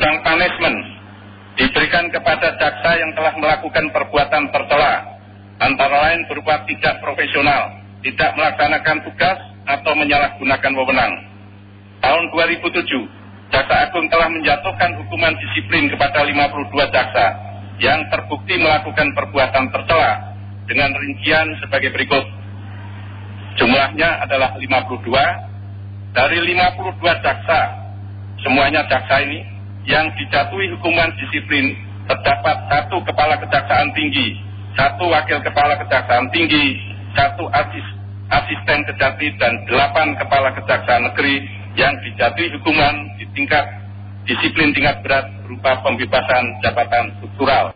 sedang punishment diberikan kepada jaksa yang telah melakukan perbuatan tercela, antara lain berupa tidak profesional, tidak melaksanakan tugas, atau menyalahgunakan wewenang. Tahun 2007, Jaksa Agung telah menjatuhkan hukuman disiplin kepada 52 jaksa yang terbukti melakukan perbuatan tercela dengan rincian sebagai berikut. Jumlahnya adalah 52. Dari 52 jaksa, semuanya jaksa ini yang dijatuhi hukuman disiplin terdapat 1 kepala kejaksaan tinggi, 1 wakil kepala kejaksaan tinggi, 1 asisten kejati, dan 8 kepala kejaksaan negeri yang dijatuhi hukuman di tingkat disiplin tingkat berat berupa pembebasan jabatan struktural.